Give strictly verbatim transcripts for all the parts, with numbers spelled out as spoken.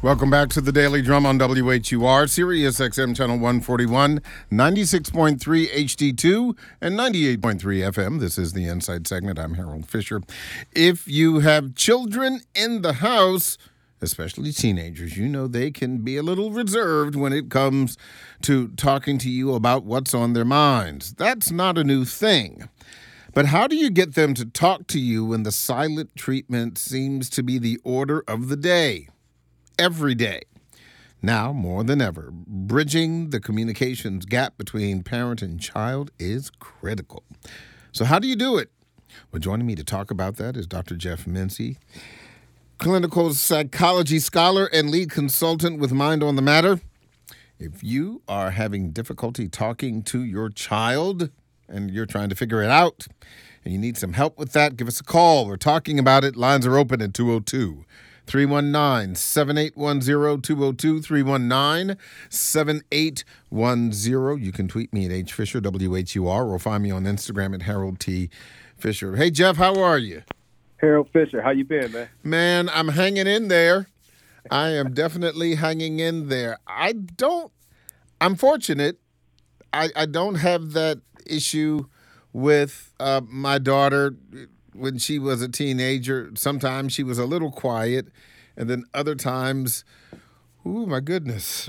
Welcome back to the Daily Drum on W H U R, Sirius X M Channel one forty-one, ninety-six point three H D two, and ninety-eight point three F M. This is the Inside segment. I'm Harold Fisher. If you have children in the house, especially teenagers, you know they can be a little reserved when it comes to talking to you about what's on their minds. That's not a new thing. But how do you get them to talk to you when the silent treatment seems to be the order of the day? Every day. Now, more than ever, bridging the communications gap between parent and child is critical. So how do you do it? Well, joining me to talk about that is Doctor Jeff Mincy, clinical psychology scholar and lead consultant with Mind on the Matter. If you are having difficulty talking to your child and you're trying to figure it out and you need some help with that, give us a call. We're talking about it. Lines are open at two oh two, three one nine, seven eight one zero, two oh two, three one nine, seven eight one zero. You can tweet me at H Fisher, W H U R, or find me on Instagram at Harold T. Fisher. Hey, Jeff, how are you? Harold Fisher, how you been, man? Man, I'm hanging in there. I am definitely hanging in there. I don't, I'm fortunate. I, I don't have that issue with uh, my daughter when she was a teenager. Sometimes she was a little quiet, and then other times, ooh, my goodness.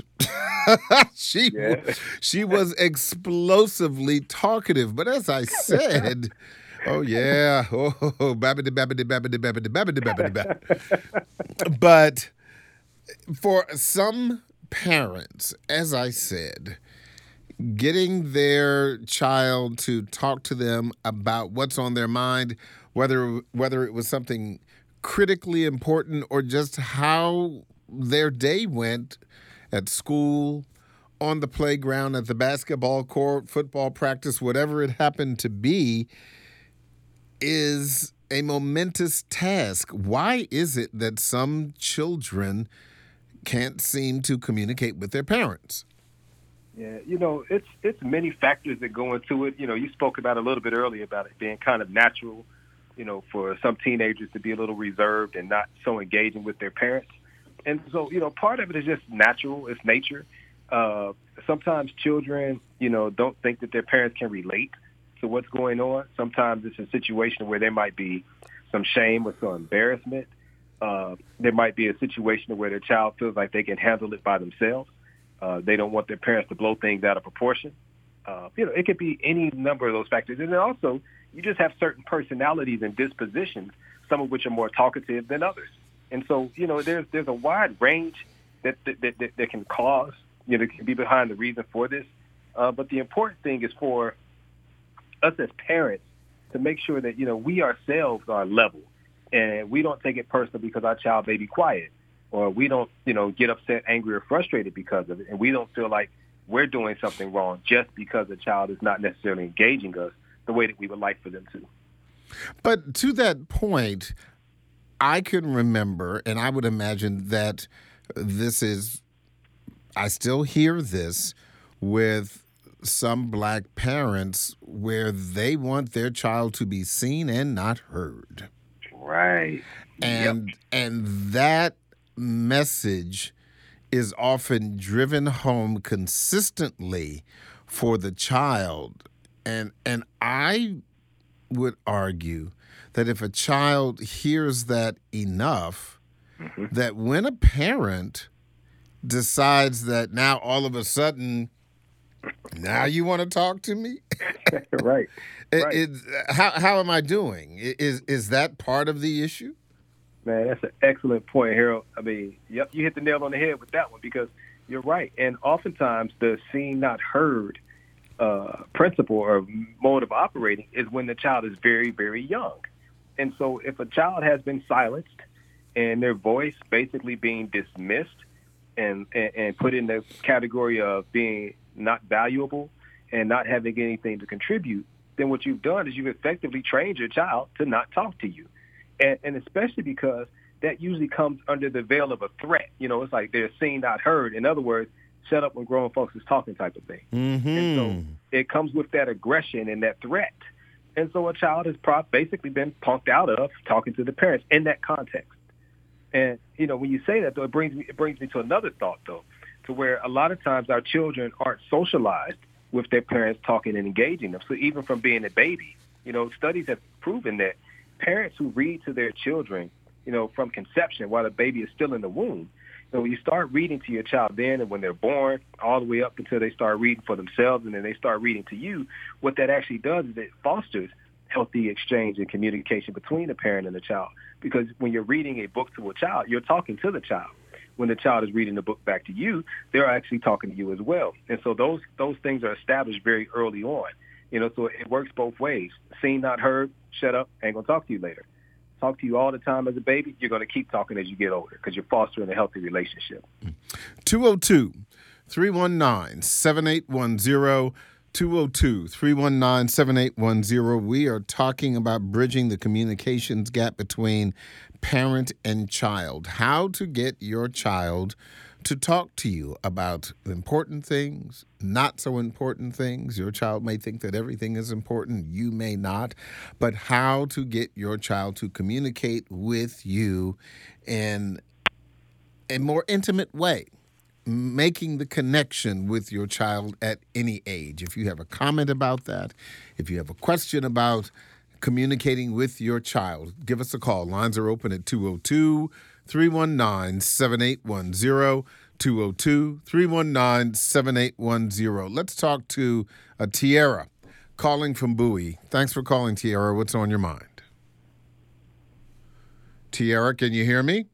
she, Yeah. she was explosively talkative. But as I said... Oh, yeah. Oh, babbity, babbity, babbity, babbity, babbity, babbity, babbity. But for some parents, as I said, getting their child to talk to them about what's on their mind, whether whether it was something critically important or just how their day went at school, on the playground, at the basketball court, football practice, whatever it happened to be, is a momentous task. Why is it that some children can't seem to communicate with their parents? Yeah, you know, it's it's many factors that go into it. You know, you spoke about a little bit earlier about it being kind of natural, you know, for some teenagers to be a little reserved and not so engaging with their parents. And so, you know, part of it is just natural. It's nature. Uh, sometimes children, you know, don't think that their parents can relate to what's going on. Sometimes it's a situation where there might be some shame or some embarrassment. Uh, there might be a situation where their child feels like they can handle it by themselves. Uh, they don't want their parents to blow things out of proportion. Uh, you know, it could be any number of those factors. And then also, you just have certain personalities and dispositions, some of which are more talkative than others. And so, you know, there's there's a wide range that that, that, that, that can cause, you know, can be behind the reason for this. Uh, but the important thing is for us as parents to make sure that, you know, we ourselves are level and we don't take it personal because our child may be quiet, or we don't, you know, get upset, angry, or frustrated because of it. And we don't feel like we're doing something wrong just because the child is not necessarily engaging us the way that we would like for them to. But to that point, I can remember, and I would imagine that this is, I still hear this with some black parents where they want their child to be seen and not heard. Right. And yep. and that message is often driven home consistently for the child. And and I would argue that if a child hears that enough, mm-hmm. that when a parent decides that now all of a sudden now you want to talk to me? Right. It, right. It, how how am I doing? Is is that part of the issue? Man, that's an excellent point, Harold. I mean, yep, you hit the nail on the head with that one because you're right. And oftentimes the seen, not heard uh, principle or mode of operating is when the child is very, very young. And so if a child has been silenced and their voice basically being dismissed and, and, and put in the category of being not valuable and not having anything to contribute, then what you've done is you've effectively trained your child to not talk to you. And, and especially because that usually comes under the veil of a threat. You know, it's like they're seen, not heard. In other words, shut up when grown folks is talking type of thing. Mm-hmm. And so it comes with that aggression and that threat. And so a child has pro- basically been punked out of talking to the parents in that context. And you know, when you say that, though, it brings me it brings me to another thought, though, to where a lot of times our children aren't socialized with their parents talking and engaging them. So even from being a baby, you know, studies have proven that parents who read to their children, you know, from conception while the baby is still in the womb, you know, when you start reading to your child then and when they're born, all the way up until they start reading for themselves and then they start reading to you, what that actually does is it fosters healthy exchange and communication between the parent and the child. Because when you're reading a book to a child, you're talking to the child. When the child is reading the book back to you, they're actually talking to you as well. And so those those things are established very early on. You know, so it works both ways. Seen, not heard, shut up, ain't going to talk to you later. Talk to you all the time as a baby, you're going to keep talking as you get older because you're fostering a healthy relationship. two oh two, three one nine, seven eight one zero, two oh two, three one nine, seven eight one zero. We are talking about bridging the communications gap between parent and child, how to get your child to talk to you about important things, not so important things. Your child may think that everything is important. You may not. But how to get your child to communicate with you in a more intimate way, making the connection with your child at any age. If you have a comment about that, if you have a question about communicating with your child, give us a call. Lines are open at two oh two, three one nine, seven eight one zero, two oh two, three one nine, seven eight one zero. Let's talk to uh, Tiara calling from Bowie. Thanks for calling, Tiara. What's on your mind? Tiara, can you hear me?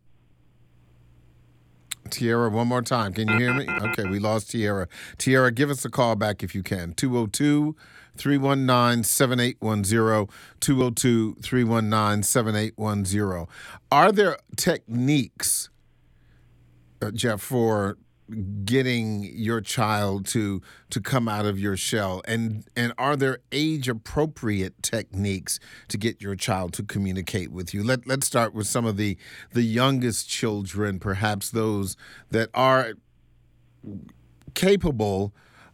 Tiara, one more time. Can you hear me? Okay, we lost Tiara. Tiara, give us a call back if you can. two oh two, three one nine, seven eight one zero, two oh two, three one nine, seven eight one zero. Are there techniques, uh, Jeff, for getting your child to to come out of your shell? And and are there age-appropriate techniques to get your child to communicate with you? Let, let's start with some of the, the youngest children, perhaps those that are capable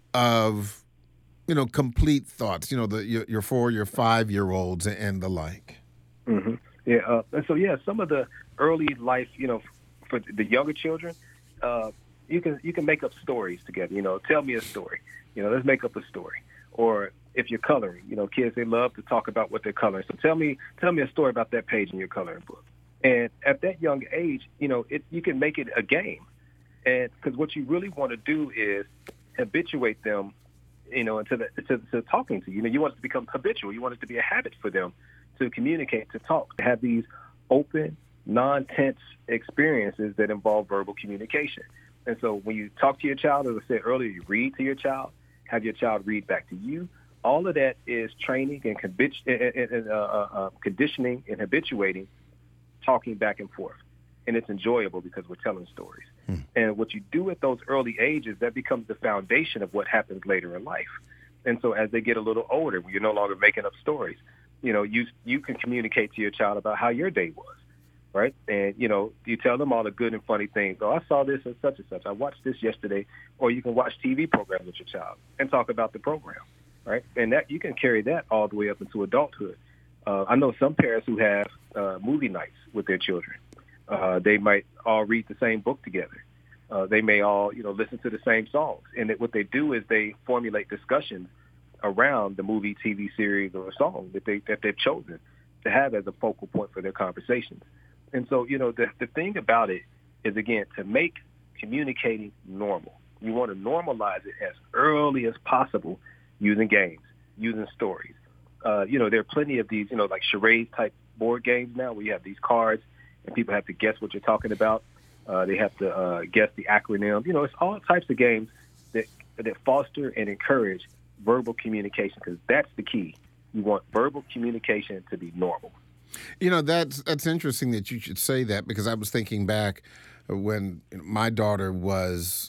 of, you know, complete thoughts, you know, the your, your four, your five-year-olds and the like. Mm-hmm. Yeah, uh, and so, yeah, some of the early life, you know, for the younger children, uh, You can you can make up stories together. You know, tell me a story. You know, let's make up a story. Or if you're coloring, you know, kids, they love to talk about what they're coloring. So tell me tell me a story about that page in your coloring book. And at that young age, you know, it, you can make it a game. And because what you really want to do is habituate them, you know, into the to, to talking to you. You know, you want it to become habitual. You want it to be a habit for them to communicate, to talk, to have these open, non-tense experiences that involve verbal communication. And so when you talk to your child, as I said earlier, you read to your child, have your child read back to you. All of that is training and, habit- and uh, uh, conditioning and habituating talking back and forth. And it's enjoyable because we're telling stories. Hmm. And what you do at those early ages, that becomes the foundation of what happens later in life. And so as they get a little older, when you're no longer making up stories, you know, you you can communicate to your child about how your day was. Right. And, you know, you tell them all the good and funny things. Oh, I saw this and such and such. I watched this yesterday. Or you can watch T V programs with your child and talk about the program. Right. And that you can carry that all the way up into adulthood. Uh, I know some parents who have uh, movie nights with their children. Uh, they might all read the same book together. Uh, they may all, you know, listen to the same songs. And it, what they do is they formulate discussions around the movie, T V series, or a song that, they, that they've chosen to have as a focal point for their conversations. And so, you know, the, the thing about it is, again, to make communicating normal. You want to normalize it as early as possible using games, using stories. Uh, you know, there are plenty of these, you know, like charades-type board games now where you have these cards and people have to guess what you're talking about. Uh, they have to uh, guess the acronym. You know, it's all types of games that that foster and encourage verbal communication because that's the key. You want verbal communication to be normal. You know, that's that's interesting that you should say that because I was thinking back when my daughter was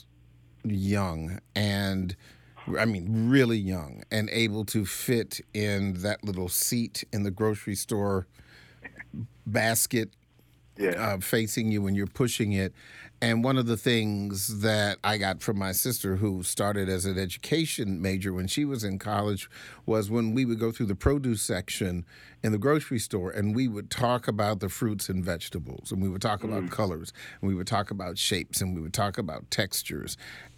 young and, I mean, really young and able to fit in that little seat in the grocery store basket Yeah. uh, facing you when you're pushing it. And one of the things that I got from my sister, who started as an education major when she was in college, was when we would go through the produce section in the grocery store and we would talk about the fruits and vegetables, and we would talk about colors, and we would talk about shapes, and we would talk about textures,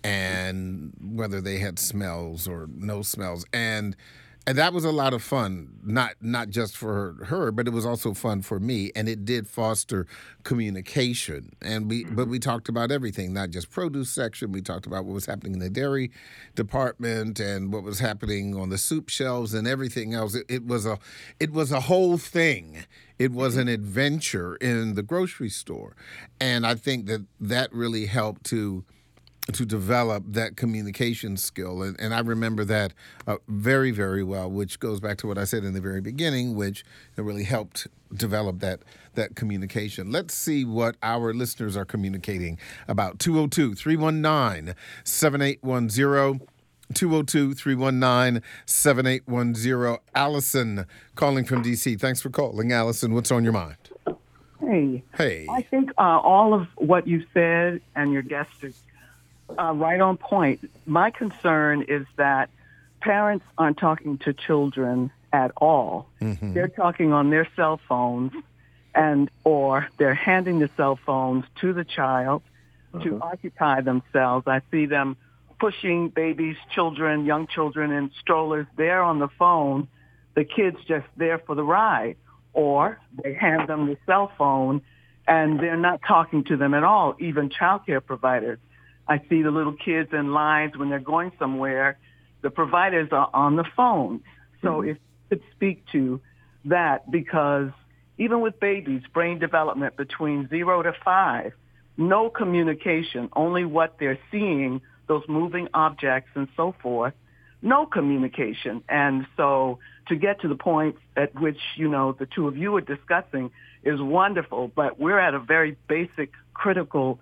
and whether they had smells or no smells. And And that was a lot of fun, not not just for her, but it was also fun for me, and it did foster communication. And we, but we talked about everything, not just produce section. We talked about what was happening in the dairy department and what was happening on the soup shelves and everything else. It, it was a, it was a whole thing. It was an adventure in the grocery store, and I think that that really helped to. to develop that communication skill. And, and I remember that uh, very, very well, which goes back to what I said in the very beginning, which really helped develop that that communication. Let's see what our listeners are communicating about. two oh two, three one nine, seven eight one zero. two oh two, three one nine, seven eight one zero. Allison calling from D C. Thanks for calling, Allison. What's on your mind? Hey. Hey. I think uh, all of what you said and your guests are Uh, right on point. My concern is that parents aren't talking to children at all. Mm-hmm. They're talking on their cell phones, and or they're handing the cell phones to the child uh-huh. to occupy themselves. I see them pushing babies, children, young children in strollers. They're on the phone. The kid's just there for the ride. Or they hand them the cell phone, and they're not talking to them at all, even child care providers. I see the little kids in lines when they're going somewhere. The providers are on the phone. So mm-hmm. if you could speak to that, because even with babies, brain development between zero to five, no communication, only what they're seeing, those moving objects and so forth, no communication. And so to get to the point at which, you know, the two of you are discussing is wonderful, but we're at a very basic, critical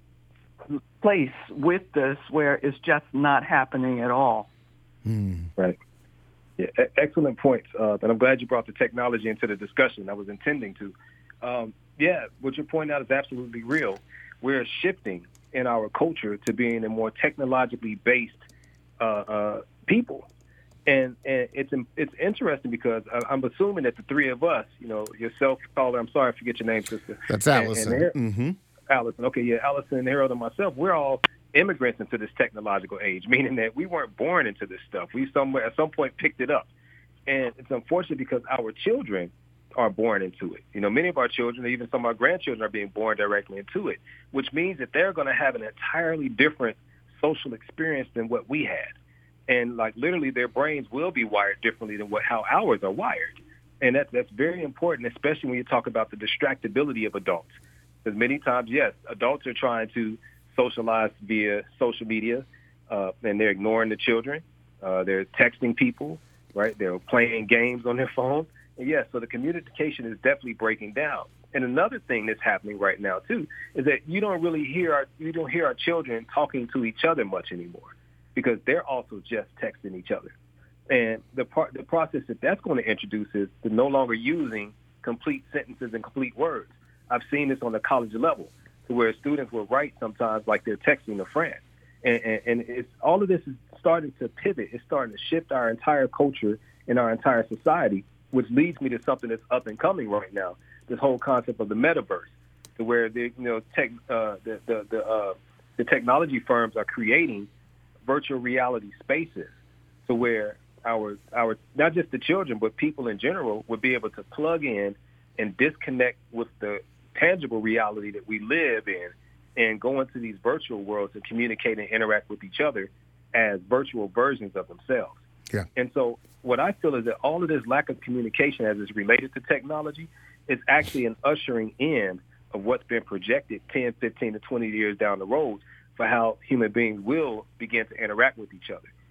place with this where it's just not happening at all. Mm. Right. Yeah, e- excellent points. Uh, and I'm glad you brought the technology into the discussion. I was intending to. Um, yeah, what you're pointing out is absolutely real. We're shifting in our culture to being a more technologically based uh, uh, people. And, and it's it's interesting because I'm assuming that the three of us, you know, yourself, caller, I'm sorry, I forget your name, sister. That's Allison. And, and mm-hmm. Allison. Okay, yeah, Allison, Harold, and myself, we're all immigrants into this technological age, meaning that we weren't born into this stuff. We somewhere at some point picked it up. And it's unfortunate because our children are born into it. You know, many of our children, even some of our grandchildren, are being born directly into it, which means that they're going to have an entirely different social experience than what we had. And, like, literally their brains will be wired differently than what how ours are wired. And that, that's very important, especially when you talk about the distractibility of adults. Because many times, yes, adults are trying to socialize via social media, uh, and they're ignoring the children. Uh, they're texting people, right? They're playing games on their phone. And yes, so the communication is definitely breaking down. And another thing that's happening right now too is that you don't really hear our you don't hear our children talking to each other much anymore, because they're also just texting each other. And the part the process that that's going to introduce is to no longer using complete sentences and complete words. I've seen this on the college level, to where students will write sometimes like they're texting a friend. And, and, and it's all of this is starting to pivot. It's starting to shift our entire culture and our entire society, which leads me to something that's up and coming right now, this whole concept of the metaverse, to where the you know tech uh, the the the, uh, the technology firms are creating virtual reality spaces, to where our our not just the children but people in general would be able to plug in and disconnect with the tangible reality that we live in and go into these virtual worlds and communicate and interact with each other as virtual versions of themselves. Yeah. And so what I feel is that all of this lack of communication as it's related to technology is actually an ushering in of what's been projected ten, fifteen to twenty years down the road for how human beings will begin to interact with each other.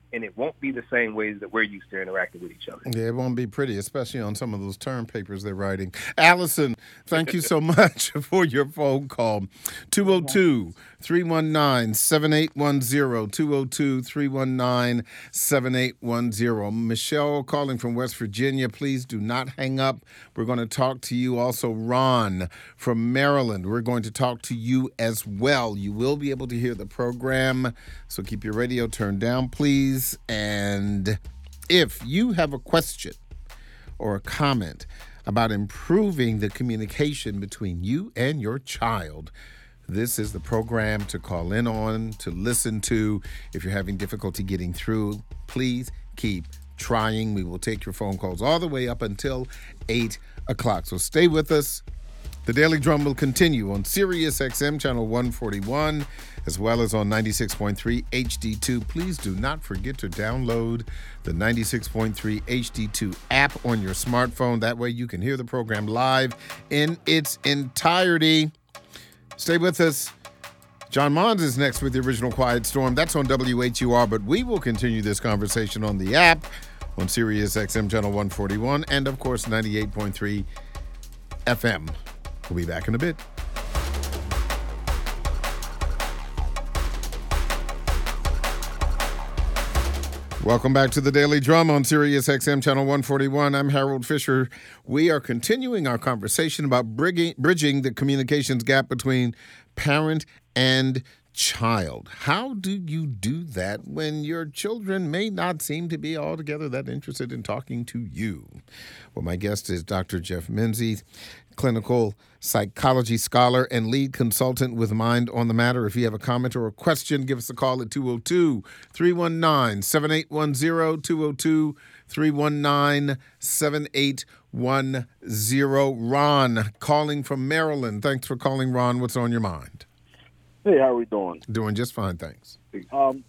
and it won't be the same ways that we're used to interacting with each other. Yeah, it won't be pretty, especially on some of those term papers they're writing. Allison, thank you so much for your phone call. two oh two, three one nine, seven eight one zero, two oh two, three one nine, seven eight one zero. Michelle calling from West Virginia, please do not hang up. We're going to talk to you. Also, Ron from Maryland, we're going to talk to you as well. You will be able to hear the program, so keep your radio turned down, please. And if you have a question or a comment about improving the communication between you and your child, this is the program to call in on, to listen to. If you're having difficulty getting through, please keep trying. We will take your phone calls all the way up until eight o'clock. So stay with us. The Daily Drum will continue on Sirius X M channel one forty-one, as well as on ninety-six point three H D two. Please do not forget to download the ninety-six point three H D two app on your smartphone. That way you can hear the program live in its entirety. Stay with us. John Mons is next with the original Quiet Storm. That's on W H U R, but we will continue this conversation on the app, on Sirius X M channel one forty-one, and of course ninety-eight point three F M. We'll be back in a bit. Welcome back to the Daily Drum on Sirius X M channel one forty-one. I'm Harold Fisher. We are continuing our conversation about bridging, bridging the communications gap between parent and child. How do you do that when your children may not seem to be altogether that interested in talking to you? Well, my guest is Doctor Jeff Menzies, clinical psychology scholar and lead consultant with Mind on the Matter. If you have a comment or a question, give us a call at two oh two, three one nine, seven eight one zero, two oh two, three one nine, seven eight one zero. Ron, calling from Maryland. Thanks for calling, Ron. What's on your mind? Hey, how are we doing? Doing just fine, thanks. Um,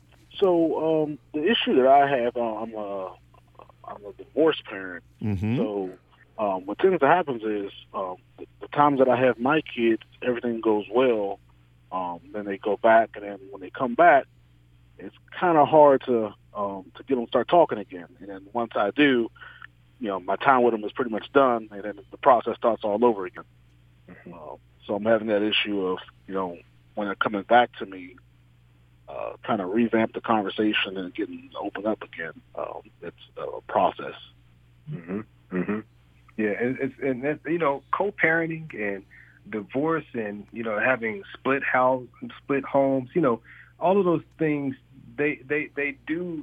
so um, the issue that I have, uh, I'm a I'm a divorced parent. Mm-hmm. So um, what tends to happen is um, the, the times that I have my kids, everything goes well. Um, then they go back, and then when they come back, it's kind of hard to um, to get them to start talking again. And then once I do, you know, my time with them is pretty much done, and then the process starts all over again. Mm-hmm. Uh, so I'm having that issue of, you know, when they're coming back to me, uh, trying to revamp the conversation and getting opened up again. Um, it's a process. Mm-hmm. Mm-hmm. Yeah, and it's and that's, you know, co-parenting and divorce and, you know, having split house, split homes. You know, all of those things, they they they do,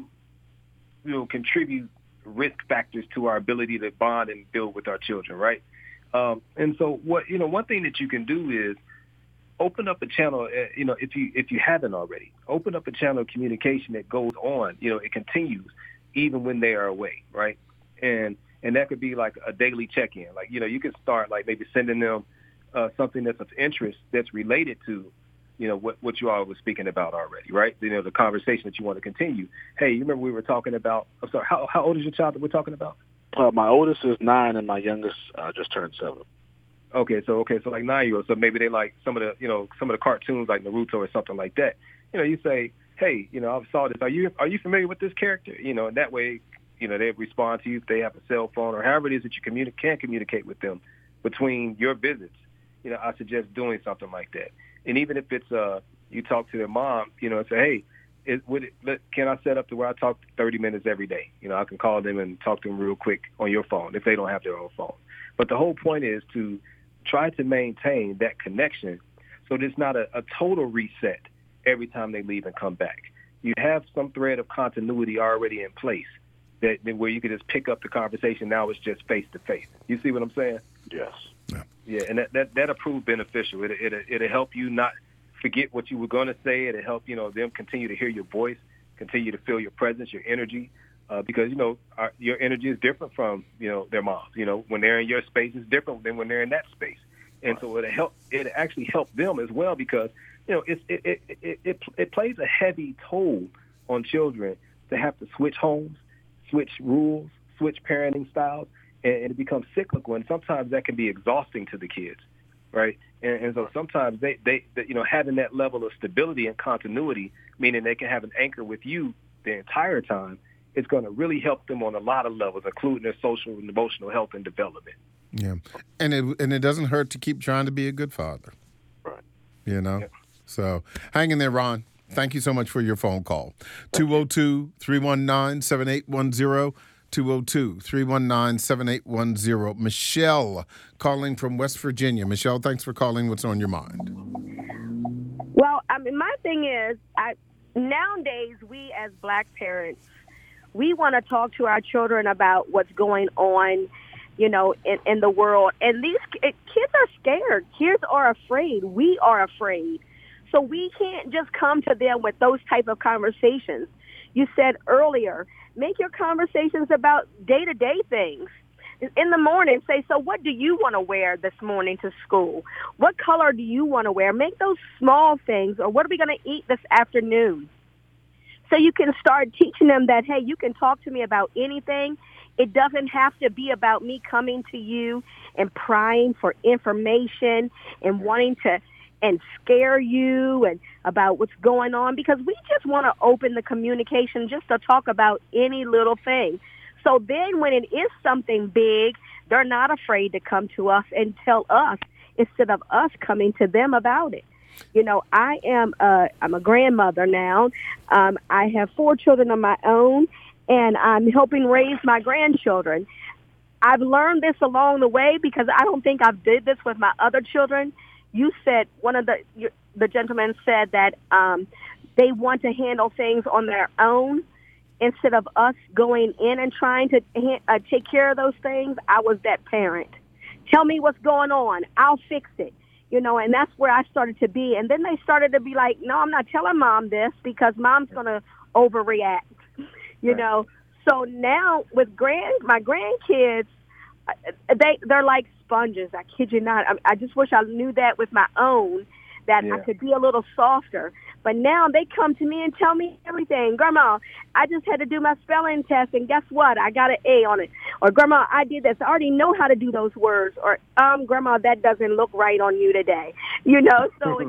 you know, contribute risk factors to our ability to bond and build with our children, right? Um, and so, what you know, one thing that you can do is open up a channel, uh, you know, if you if you haven't already, open up a channel of communication that goes on. You know, it continues even when they are away, right? And and that could be like a daily check-in. Like, you know, you can start like maybe sending them uh, something that's of interest that's related to, you know, what, what you all were speaking about already, right? You know, the conversation that you want to continue. Hey, you remember we were talking about, I'm sorry, how, how old is your child that we're talking about? Uh, my oldest is nine and my youngest uh, just turned seven. Okay, so okay, so like nine-year-olds. So maybe they like some of the, you know, some of the cartoons like Naruto or something like that. You know, you say, hey, you know, I saw this. Are you are you familiar with this character? You know, and that way, you know, they respond to you if they have a cell phone or however it is that you communi- can communicate with them between your visits. You know, I suggest doing something like that. And even if it's uh, you talk to their mom, you know, and say, hey, is, would it, let, can I set up to where I talk thirty minutes every day? You know, I can call them and talk to them real quick on your phone if they don't have their own phone. But the whole point is to try to maintain that connection so there's not a, a total reset every time they leave and come back. You have some thread of continuity already in place that, that where you can just pick up the conversation. Now it's just face-to-face. You see what I'm saying? Yes. Yeah, yeah, and that, that, that'll prove beneficial. It, it, it'll help you not forget what you were going to say. It'll help, you know, them continue to hear your voice, continue to feel your presence, your energy. Uh, because, you know, our, your energy is different from, you know, their moms. You know, when they're in your space, it's different than when they're in that space. And right. so it'll help, it actually help them as well because, you know, it, it, it, it, it, it plays a heavy toll on children to have to switch homes, switch rules, switch parenting styles, and, and it becomes cyclical. And sometimes that can be exhausting to the kids, right? And, and so sometimes they, they, they, you know, having that level of stability and continuity, meaning they can have an anchor with you the entire time, it's going to really help them on a lot of levels, including their social and emotional health and development. Yeah, and it and it doesn't hurt to keep trying to be a good father. Right. You know? Yeah. So hang in there, Ron. Thank you so much for your phone call. two oh two, three one nine, seven eight one zero, two oh two, three one nine, seven eight one zero. Michelle calling from West Virginia. Michelle, thanks for calling. What's on your mind? Well, I mean, my thing is, I, nowadays we as Black parents, we want to talk to our children about what's going on, you know, in, in the world. And these it, kids are scared. Kids are afraid. We are afraid. So we can't just come to them with those type of conversations. You said earlier, make your conversations about day-to-day things. In the morning, say, so what do you want to wear this morning to school? What color do you want to wear? Make those small things. Or what are we going to eat this afternoon? So you can start teaching them that, hey, you can talk to me about anything. It doesn't have to be about me coming to you and prying for information and wanting to and scare you and about what's going on, because we just want to open the communication just to talk about any little thing. So then when it is something big, they're not afraid to come to us and tell us instead of us coming to them about it. You know, I am a, I'm a grandmother now. Um, I have four children of my own, and I'm helping raise my grandchildren. I've learned this along the way because I don't think I've did this with my other children. You said, one of the the gentlemen said that um, they want to handle things on their own instead of us going in and trying to uh, take care of those things. I was that parent. Tell me what's going on. I'll fix it. You know, and that's where I started to be. And then they started to be like, no, I'm not telling mom this because mom's going to overreact, you right. know. So now with grand my grandkids, they, they're like sponges. I kid you not. I, I just wish I knew that with my own, that yeah. I could be a little softer. But now they come to me and tell me everything. Grandma, I just had to do my spelling test, and guess what? I got an A on it. Or, Grandma, I did this. I already know how to do those words. Or, um, Grandma, that doesn't look right on you today. You know, so,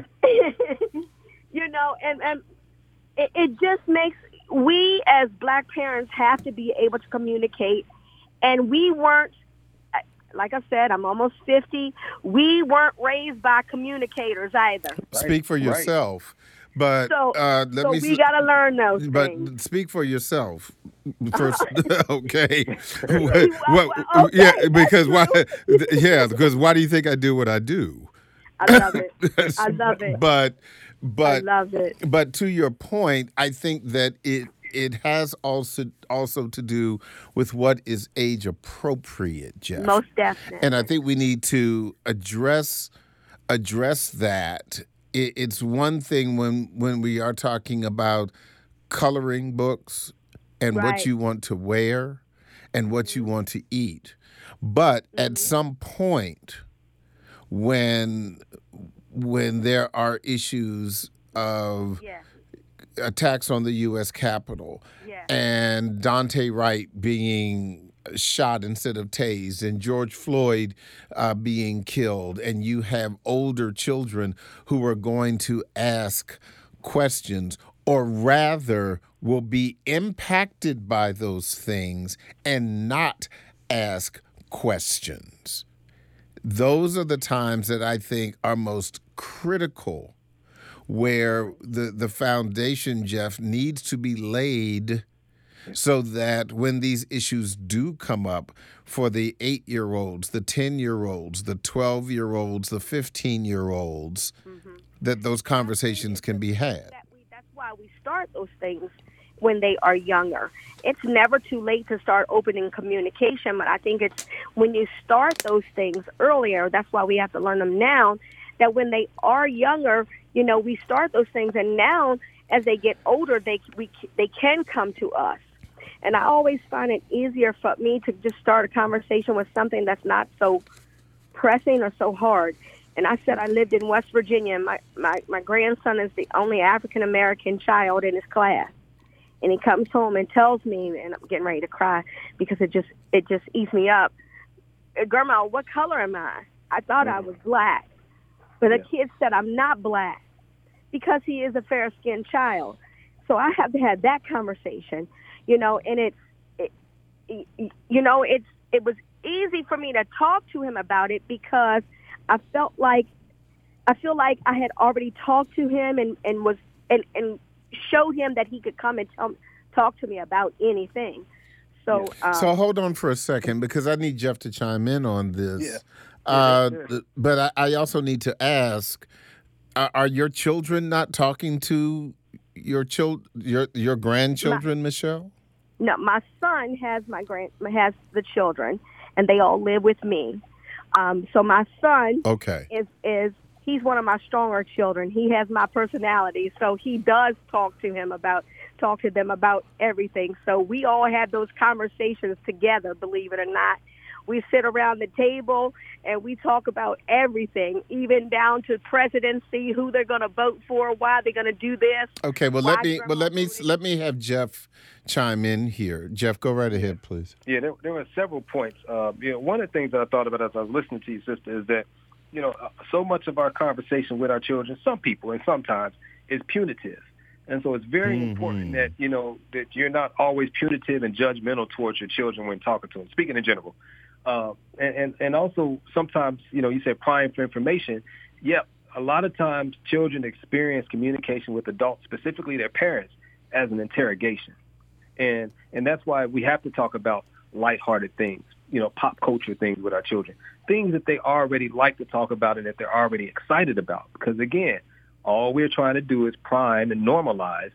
you know, and, and it, it just makes, we as Black parents have to be able to communicate. And we weren't, like I said, I'm almost fifty. We weren't raised by communicators either. Speak for yourself. But so, uh, let so me we got to learn those but things. But speak for yourself first. okay. well, well, well, okay. Yeah, because why? Yeah, because why do you think I do what I do? I love it. I love it. But but I love it. But to your point, I think that it. It has also also to do with what is age appropriate, Jeff. Most definitely. And I think we need to address address that. It, it's one thing when when we are talking about coloring books and right. what you want to wear and what you want to eat. But mm-hmm. at some point when when there are issues of yeah. attacks on the U S Capitol yeah. and Dante Wright being shot instead of tased and George Floyd uh, being killed, and you have older children who are going to ask questions or rather will be impacted by those things and not ask questions. Those are the times that I think are most critical, where the, the foundation, Jeff, needs to be laid so that when these issues do come up for the eight-year-olds, the ten-year-olds, the twelve-year-olds, the fifteen-year-olds, mm-hmm. that those conversations can be had. That we, that's why we start those things when they are younger. It's never too late to start opening communication, but I think it's when you start those things earlier, that's why we have to learn them now, that when they are younger, you know, we start those things, and now as they get older, they we they can come to us. And I always find it easier for me to just start a conversation with something that's not so pressing or so hard. And I said I lived in West Virginia, and my, my, my grandson is the only African-American child in his class. And he comes home and tells me, and I'm getting ready to cry because it just it just eats me up. Grandma, what color am I? I thought mm. I was black. But the yeah. kid said, I'm not black, because he is a fair-skinned child. so I have to have that conversation, you know, and it's, it, you know, it's, it was easy for me to talk to him about it because I felt like, I feel like I had already talked to him and, and was, and, and showed him that he could come and tell, talk to me about anything. So, um, so hold on for a second because I need Jeff to chime in on this. Yeah. Uh, Yeah, yeah. But I, I also need to ask: Are, are your children not talking to your child, your your grandchildren, my, Michelle? No, my son has my grand has the children, and they all live with me. Um, so my son, okay, is is he's one of my stronger children. He has my personality, so he does talk to him about talk to them about everything. So we all have those conversations together. Believe it or not. We sit around the table and we talk about everything, even down to presidency, who they're going to vote for, why they're going to do this. Okay, well let me well let me let me have Jeff chime in here. Jeff, go right ahead, please. Yeah, there, there were several points. Uh, you know, one of the things that I thought about as I was listening to you, sister, is that you know so much of our conversation with our children, some people and sometimes, is punitive. And so it's very mm-hmm. important that, you know, that you're not always punitive and judgmental towards your children when talking to them, speaking in general. Uh, and, and, and also sometimes, you know, you said prying for information. Yep, a lot of times children experience communication with adults, specifically their parents, as an interrogation. And and that's why we have to talk about lighthearted things, you know, pop culture things with our children, things that they already like to talk about and that they're already excited about. Because, again, all we're trying to do is prime and normalize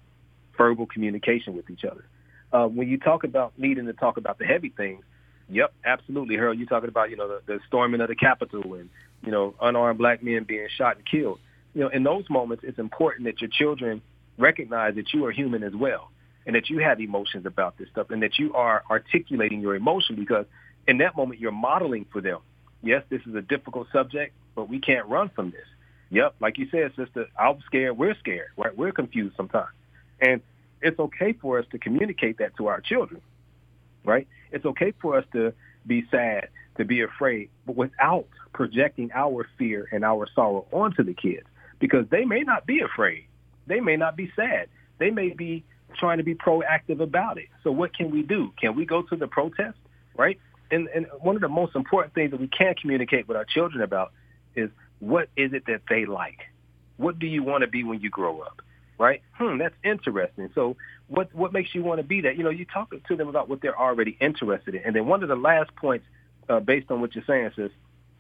verbal communication with each other. Uh, when you talk about needing to talk about the heavy things, yep, absolutely, Harold. You're talking about, you know, the, the storming of the Capitol and, you know, unarmed black men being shot and killed. You know, in those moments, it's important that your children recognize that you are human as well and that you have emotions about this stuff and that you are articulating your emotion because in that moment, you're modeling for them. Yes, this is a difficult subject, but we can't run from this. Yep, like you said, sister, I'm scared, we're scared, right? We're confused sometimes. And it's okay for us to communicate that to our children, right? It's okay for us to be sad, to be afraid, but without projecting our fear and our sorrow onto the kids because they may not be afraid. They may not be sad. They may be trying to be proactive about it. So what can we do? Can we go to the protest, right? And, and one of the most important things that we can communicate with our children about is what is it that they like? What do you want to be when you grow up? Right? Hmm, that's interesting. So what what makes you want to be that? You know, you talk to them about what they're already interested in. And then one of the last points, uh, based on what you're saying, sis,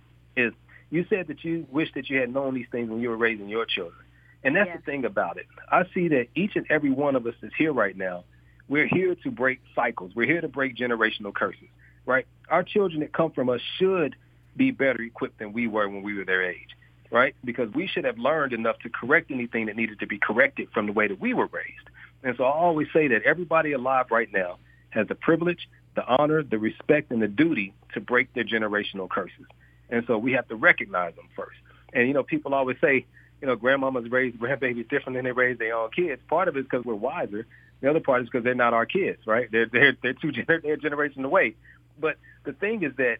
is you said that you wish that you had known these things when you were raising your children. And that's yeah. the thing about it. I see that each and every one of us that's here right now, we're here to break cycles. We're here to break generational curses, right? Our children that come from us should be better equipped than we were when we were their age, right? Because we should have learned enough to correct anything that needed to be corrected from the way that we were raised. And so I always say that everybody alive right now has the privilege, the honor, the respect, and the duty to break their generational curses. And so we have to recognize them first. And, you know, people always say, you know, grandmamas raise grandbabies different than they raise their own kids. Part of it is because we're wiser. The other part is because they're not our kids, right? They're, they're, they're two they're a generation away. But the thing is that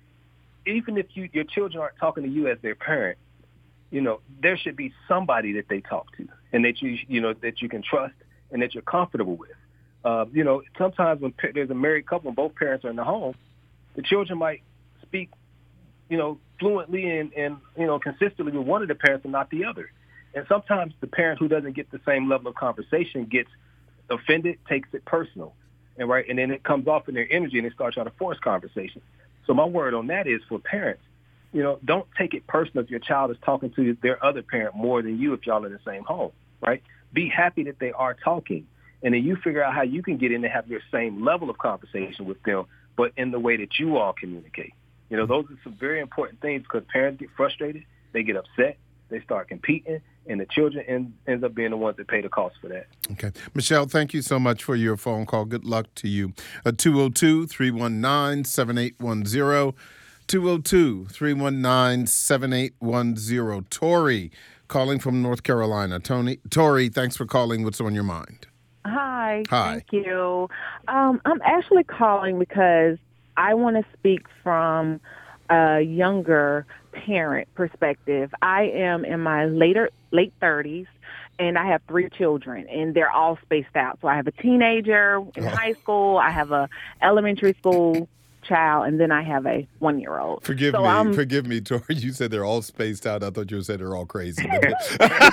even if you, your children aren't talking to you as their parent, you know, there should be somebody that they talk to and that you, you know, that you can trust and that you're comfortable with. Uh, you know, sometimes when there's a married couple and both parents are in the home, the children might speak, you know, fluently and, and, you know, consistently with one of the parents and not the other. And sometimes the parent who doesn't get the same level of conversation gets offended, takes it personal, and right, and then it comes off in their energy and they start trying to force conversation. So my word on that is for parents, you know, don't take it personal if your child is talking to their other parent more than you if y'all in the same home, right? Be happy that they are talking, and then you figure out how you can get in to have your same level of conversation with them, but in the way that you all communicate. You know, those are some very important things because parents get frustrated, they get upset, they start competing, and the children end, ends up being the ones that pay the cost for that. Okay. Michelle, thank you so much for your phone call. Good luck to you. Uh, two oh two, three one nine, seven eight one zero. two oh two, three one nine, seven eight one zero. Tori calling from North Carolina. Tony, Tori, thanks for calling. What's on your mind? Hi. Hi. Thank you. Um, I'm actually calling because I want to speak from a younger parent perspective, I am in my later late thirties, and I have three children, and they're all spaced out. So I have a teenager in Oh. high school, I have a elementary school child, and then I have a one-year-old. Forgive so me, I'm, forgive me, Tori. You said they're all spaced out. I thought you said they're all crazy. Just a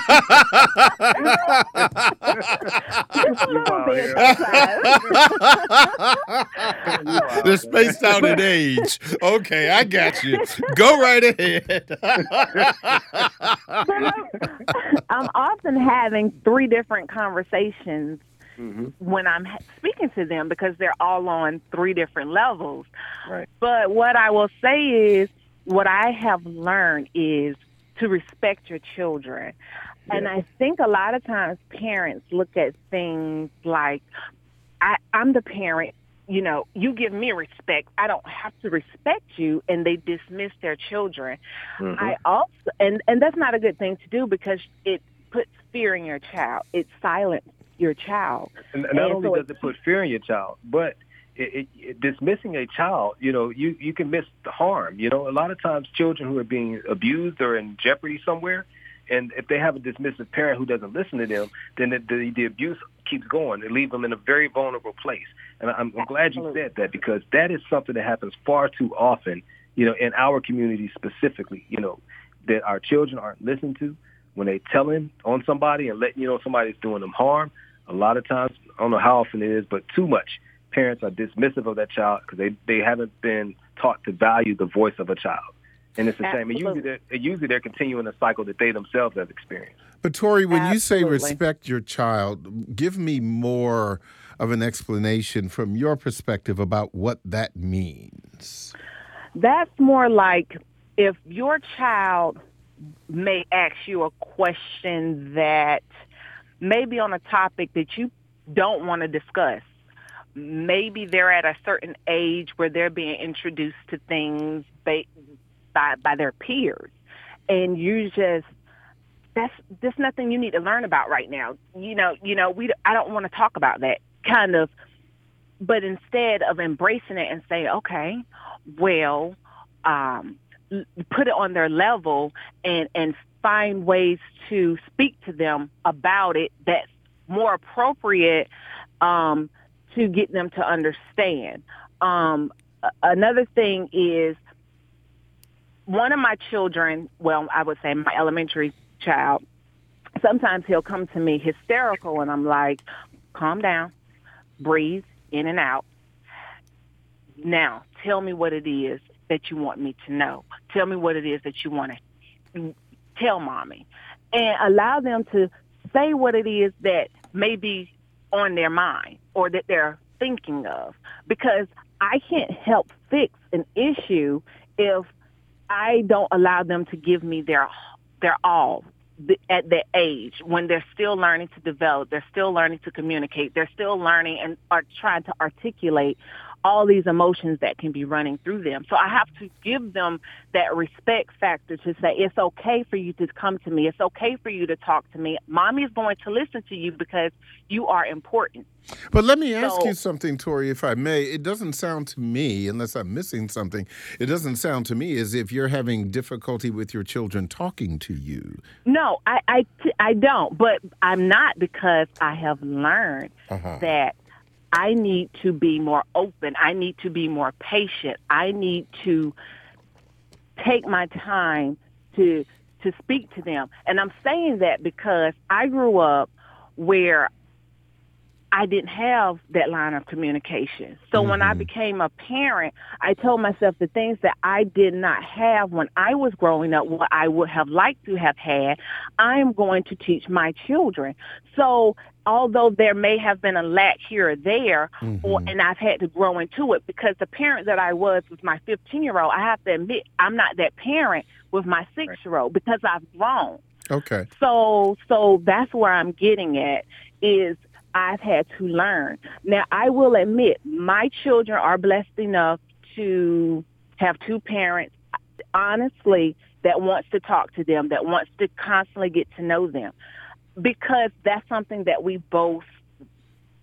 little Wow, bit yeah. sometimes. They're spaced out in age. Okay, I got you. Go right ahead. But I'm, I'm often having three different conversations Mm-hmm. when I'm ha- speaking to them because they're all on three different levels. Right. But what I will say is, what I have learned is to respect your children. And Yeah. I think a lot of times parents look at things like, I, I'm the parent, you know, you give me respect. I don't have to respect you, and they dismiss their children. Mm-hmm. I also, and, and that's not a good thing to do because it puts fear in your child. It silences your child. And not And only so does it put fear in your child, but it, it, it, dismissing a child, you know, you, you can miss the harm. You know, a lot of times children who are being abused are in jeopardy somewhere, and if they have a dismissive parent who doesn't listen to them, then the, the, the abuse keeps going. It leaves them in a very vulnerable place. And I'm, I'm glad you Absolutely. said that because that is something that happens far too often, you know, in our community specifically, you know, that our children aren't listened to when they telling on somebody and letting you know somebody's doing them harm. A lot of times, I don't know how often it is, but too much, parents are dismissive of that child because they, they haven't been taught to value the voice of a child. And it's a shame. And usually they're, usually they're continuing a cycle that they themselves have experienced. But Tori, when Absolutely. you say respect your child, give me more of an explanation from your perspective about what that means. That's more like if your child may ask you a question that may be on a topic that you don't want to discuss. Maybe they're at a certain age where they're being introduced to things by, by, by their peers. And you just, that's, there's nothing you need to learn about right now. You know, you know, we, I don't want to talk about that kind of, but instead of embracing it and say, okay, well, um, put it on their level and, and find ways to speak to them about it that's more appropriate um, to get them to understand. Um, another thing is one of my children, well, I would say my elementary child, sometimes he'll come to me hysterical and I'm like, calm down, breathe in and out. Now, tell me what it is that you want me to know. Tell me what it is that you want to tell mommy. And allow them to say what it is that may be on their mind or that they're thinking of. Because I can't help fix an issue if I don't allow them to give me their their all at their age when they're still learning to develop, they're still learning to communicate, they're still learning and are trying to articulate all these emotions that can be running through them. So I have to give them that respect factor to say, it's okay for you to come to me. It's okay for you to talk to me. Mommy is going to listen to you because you are important. But let me ask So- you something, Tori, if I may. It doesn't sound to me, unless I'm missing something, it doesn't sound to me as if you're having difficulty with your children talking to you. No, I, I, I don't, but I'm not because I have learned Uh-huh. that I need to be more open. I need to be more patient. I need to take my time to to speak to them. And I'm saying that because I grew up where I didn't have that line of communication. So when I became a parent, I told myself the things that I did not have when I was growing up, what I would have liked to have had, I am going to teach my children. So although there may have been a lack here or there, or, and I've had to grow into it because the parent that I was with my fifteen-year-old, I have to admit, I'm not that parent with my six-year-old because I've grown. Okay. So, so that's where I'm getting at is I've had to learn. Now, I will admit, my children are blessed enough to have two parents, honestly, that wants to talk to them, that wants to constantly get to know them, because that's something that we both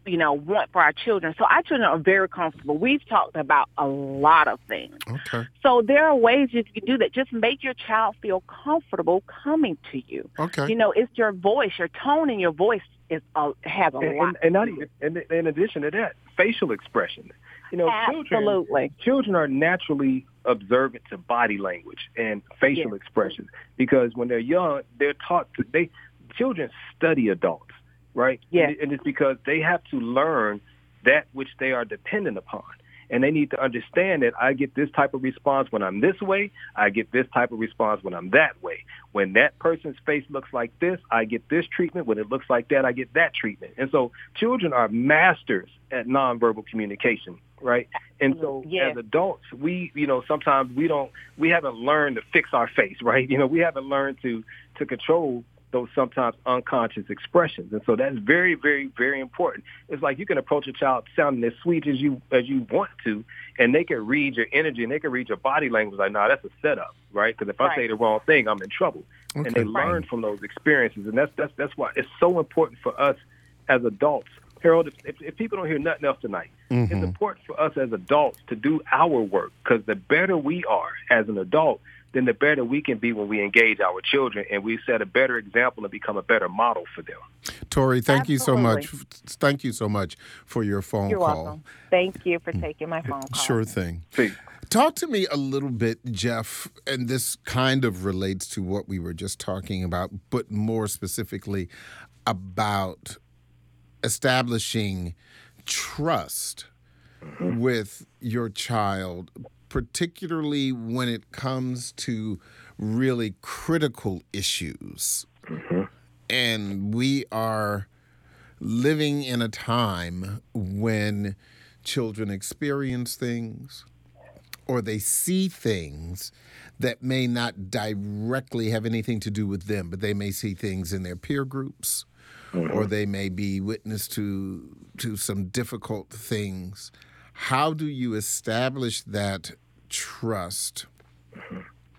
you know, want for our children. So our children are very comfortable. We've talked about a lot of things. Okay. So there are ways you can do that. Just make your child feel comfortable coming to you. Okay. You know, it's your voice, your tone in your voice is uh, has a and, lot. And, and not even, and in addition to that, facial expression. You know, Absolutely. children, children are naturally observant to body language and facial yes. expression because when they're young, they're taught to, they, children study adults, right? Yes. And, and it's because they have to learn that which they are dependent upon. And they need to understand that I get this type of response when I'm this way. I get this type of response when I'm that way. When that person's face looks like this, I get this treatment. When it looks like that, I get that treatment. And so children are masters at nonverbal communication, right? And so yes. as adults, we, you know, sometimes we don't, we haven't learned to fix our face, right? You know, we haven't learned to, to control those sometimes unconscious expressions. And so that's very, very, very important. It's like you can approach a child sounding as sweet as you as you want to, and they can read your energy and they can read your body language like, nah, that's a setup, right? Because if I right. say the wrong thing, I'm in trouble. Okay. And they right. learn from those experiences. And that's that's that's why it's so important for us as adults. Harold, if, if, if people don't hear nothing else tonight, mm-hmm. it's important for us as adults to do our work because the better we are as an adult, then the better we can be when we engage our children and we set a better example and become a better model for them. Tori, thank Absolutely. you so much. Thank you so much for your phone You're call. welcome. Thank you for taking my phone call. Sure thing. See. Talk to me a little bit, Jeff, and this kind of relates to what we were just talking about, but more specifically about establishing trust mm-hmm. with your child, particularly when it comes to really critical issues. Mm-hmm. And we are living in a time when children experience things or they see things that may not directly have anything to do with them, but they may see things in their peer groups mm-hmm. or they may be witness to to some difficult things. How do you establish that trust mm-hmm.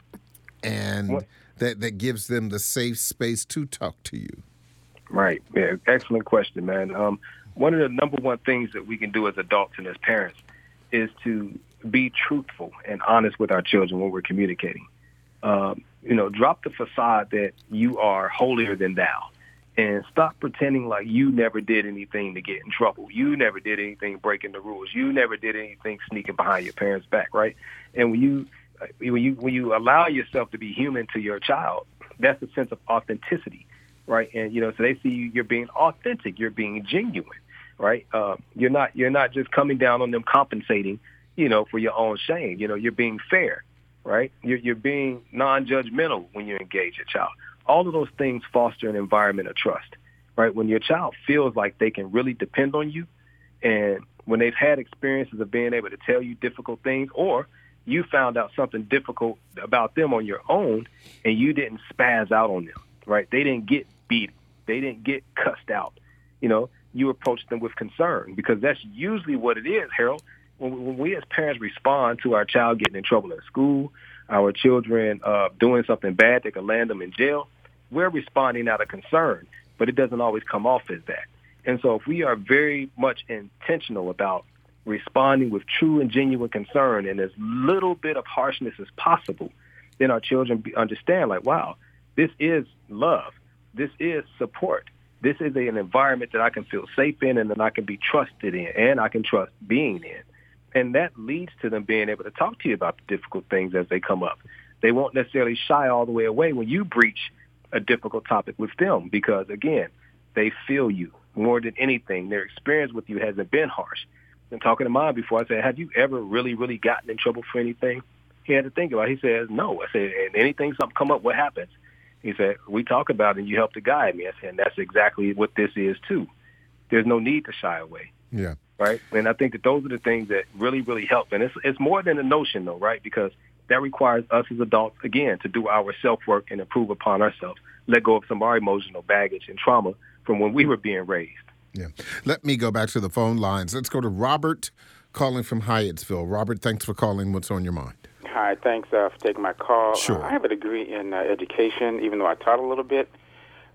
and what? that that gives them the safe space to talk to you? Right. Yeah. Excellent question, man. Um, one of the number one things that we can do as adults and as parents is to be truthful and honest with our children when we're communicating. Um, you know, drop the facade that you are holier than thou and stop pretending like you never did anything to get in trouble. You never did anything breaking the rules. You never did anything sneaking behind your parents' back, right? And when you when you when you allow yourself to be human to your child, that's a sense of authenticity, right? And you know, so they see you, you're being authentic, you're being genuine, right? Uh, you're not you're not just coming down on them compensating, you know, for your own shame. You know, you're being fair, right? You're you're being non-judgmental when you engage your child. All of those things foster an environment of trust, right? When your child feels like they can really depend on you, and when they've had experiences of being able to tell you difficult things, or you found out something difficult about them on your own and you didn't spaz out on them, right? They didn't get beat. They didn't get cussed out. You know, you approach them with concern because that's usually what it is, Harold. When we, when we as parents respond to our child getting in trouble at school, our children uh, doing something bad that could land them in jail, we're responding out of concern, but it doesn't always come off as that. And so if we are very much intentional about responding with true and genuine concern and as little bit of harshness as possible, then our children understand like, wow, this is love. This is support. This is a, an environment that I can feel safe in and that I can be trusted in and I can trust being in. And that leads to them being able to talk to you about the difficult things as they come up. They won't necessarily shy all the way away when you breach a difficult topic with them because, again, they feel you more than anything. Their experience with you hasn't been harsh. And talking to mine before, I said, have you ever really, really gotten in trouble for anything? He had to think about it. He says, no. I said, and anything, something come up, what happens? He said, we talk about it and you help to guide me. I said, and that's exactly what this is, too. There's no need to shy away. Yeah. Right? And I think that those are the things that really, really help. And it's it's more than a notion, though, right? Because that requires us as adults, again, to do our self-work and improve upon ourselves, let go of some of our emotional baggage and trauma from when we were being raised. Yeah. Let me go back to the phone lines. Let's go to Robert calling from Hyattsville. Robert, thanks for calling. What's on your mind? Hi, thanks uh, for taking my call. Sure. Uh, I have a degree in uh, education, even though I taught a little bit.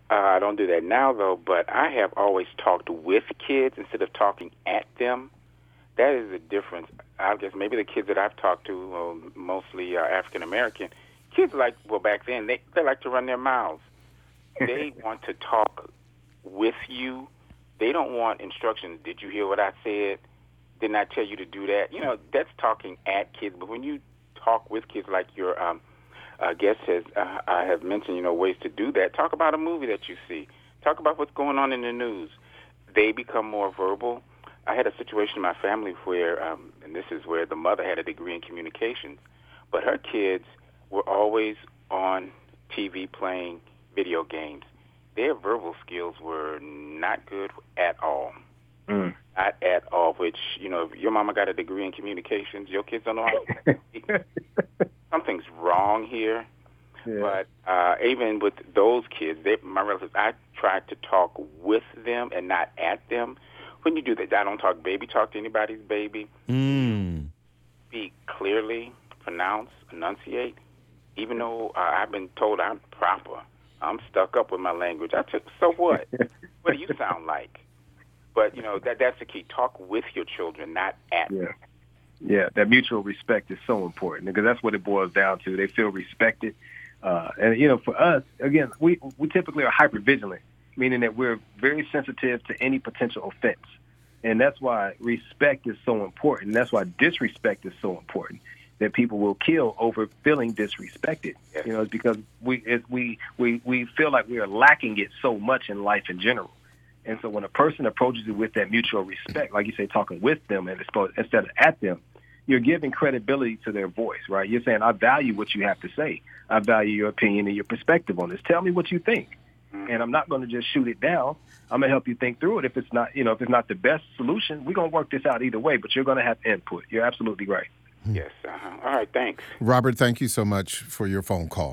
Uh, I don't do that now, though, but I have always talked with kids instead of talking at them. That is the difference. I guess maybe the kids that I've talked to, uh, mostly uh, African-American, kids like, well, back then, they, they like to run their mouths. They want to talk with you. They don't want instructions. Did you hear what I said? Didn't I tell you to do that? You know, that's talking at kids. But when you talk with kids like your um, uh, guest has, uh, I have mentioned, you know, ways to do that. Talk about a movie that you see. Talk about what's going on in the news. They become more verbal. I had a situation in my family where, um, and this is where the mother had a degree in communications, but her kids were always on T V playing video games. Their verbal skills were not good at all. Mm. Not at all, which, you know, if your mama got a degree in communications, your kids don't know how to speak. Something's wrong here. Yeah. But uh, even with those kids, they, my relatives, I tried to talk with them and not at them. When you do that, I don't talk baby talk to anybody's baby. Mm. Speak clearly, pronounce, enunciate. Even though uh, I've been told I'm proper, I'm stuck up with my language. I took, so what? What do you sound like? But, you know, that that's the key. Talk with your children, not at yeah. them. Yeah, that mutual respect is so important because that's what it boils down to. They feel respected. Uh, and, you know, for us, again, we, we typically are hypervigilant, meaning that we're very sensitive to any potential offense. And that's why respect is so important. That's why disrespect is so important, that people will kill over feeling disrespected. Yes. You know, it's because we, it's, we, we, we feel like we are lacking it so much in life in general. And so when a person approaches it with that mutual respect, like you say, talking with them and instead of at them, you're giving credibility to their voice, right? You're saying, I value what you have to say. I value your opinion and your perspective on this. Tell me what you think. And I'm not going to just shoot it down. I'm going to help you think through it. If it's not, you know, if it's not the best solution, we're going to work this out either way, but you're going to have input. You're absolutely right. Yes. Uh-huh. All right. Thanks. Robert, thank you so much for your phone call.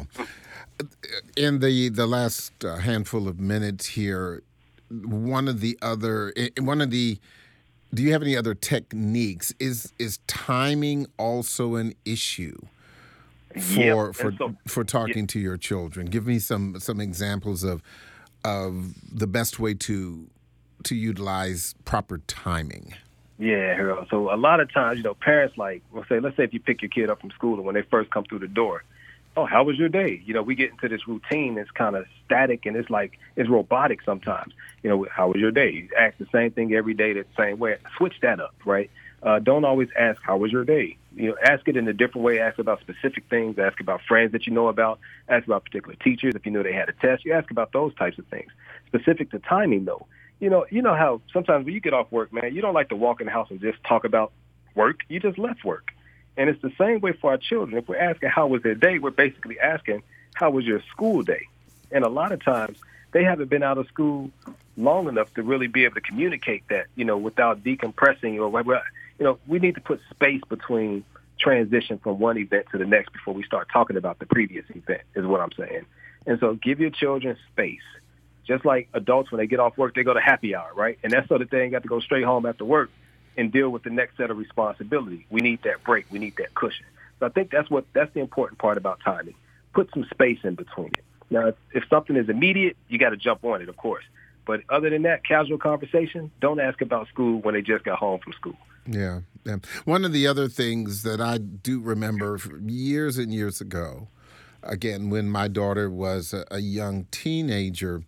In the, the last uh, handful of minutes here, one of the other, one of the, do you have any other techniques? Is is timing also an issue for yep. for so, for talking yep. to your children? Give me some some examples of of the best way to to utilize proper timing. Yeah, Harold. So a lot of times, you know, parents like, well, say, let's say if you pick your kid up from school and when they first come through the door, oh, how was your day? You know, we get into this routine that's kind of static and it's like, it's robotic sometimes. You know, how was your day? You ask the same thing every day the same way. Switch that up, right? Uh, don't always ask, how was your day? You know, ask it in a different way. Ask about specific things. Ask about friends that you know about. Ask about particular teachers. If you know they had a test, you ask about those types of things. Specific to timing, though. You know, you know how sometimes when you get off work, man, you don't like to walk in the house and just talk about work. You just left work. And it's the same way for our children. If we're asking how was their day, we're basically asking how was your school day? And a lot of times they haven't been out of school long enough to really be able to communicate that, you know, without decompressing or whatever. You know, we need to put space between transition from one event to the next before we start talking about the previous event is what I'm saying. And so give your children space. Just like adults, when they get off work, they go to happy hour, right? And that's so that they ain't got to go straight home after work and deal with the next set of responsibility. We need that break. We need that cushion. So I think that's what that's the important part about timing. Put some space in between it. Now, if, if something is immediate, you got to jump on it, of course. But other than that, casual conversation, don't ask about school when they just got home from school. Yeah. yeah. One of the other things that I do remember years and years ago, again, when my daughter was a, a young teenager,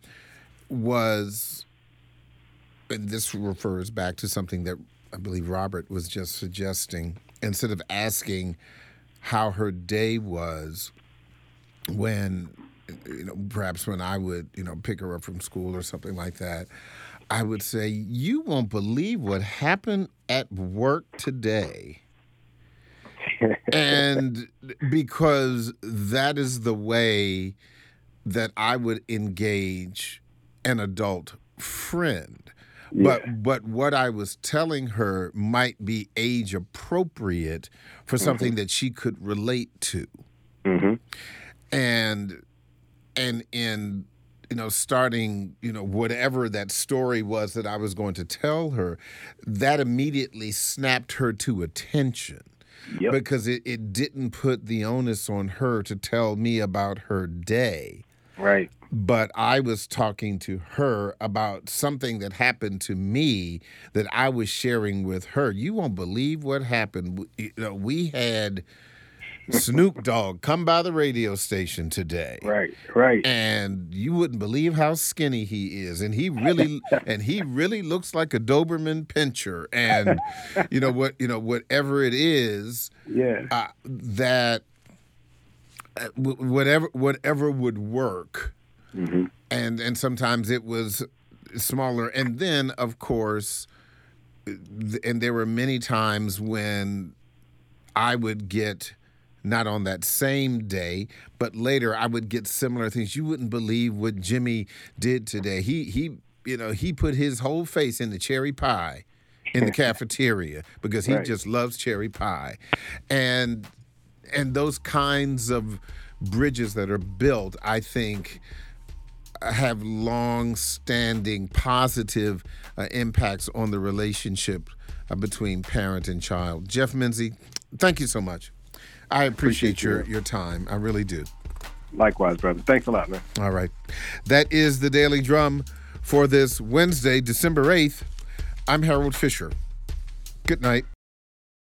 was, and this refers back to something that I believe Robert was just suggesting, instead of asking how her day was when, you know, perhaps when I would, you know, pick her up from school or something like that, I would say, you won't believe what happened at work today. And because that is the way that I would engage an adult friend. Yeah. But but what I was telling her might be age appropriate for something mm-hmm. that she could relate to. Mm-hmm. And and in you know starting you know whatever that story was that I was going to tell her, that immediately snapped her to attention. Yep. Because it, it didn't put the onus on her to tell me about her day. Right. but I was talking to her about something that happened to me that I was sharing with her. You won't believe what happened. You know, we had Snoop Dogg come by the radio station today. Right, right. And you wouldn't believe how skinny he is. And he really and he really looks like a Doberman Pinscher. And you know what, you know, whatever it is, yeah. uh, that uh, w- whatever whatever would work. Mm-hmm. And and sometimes it was smaller. And then of course, th- and there were many times when I would get, not on that same day, but later I would get similar things. You wouldn't believe what Jimmy did today. He he you know, he put his whole face in the cherry pie in the cafeteria because he right. just loves cherry pie. And and those kinds of bridges that are built, I think, have long-standing positive uh, impacts on the relationship uh, between parent and child. Jeff Menzie, thank you so much. I appreciate, appreciate your, your time. I really do. Likewise, brother. Thanks a lot, man. All right. That is the Daily Drum for this Wednesday, December eighth. I'm Harold Fisher. Good night.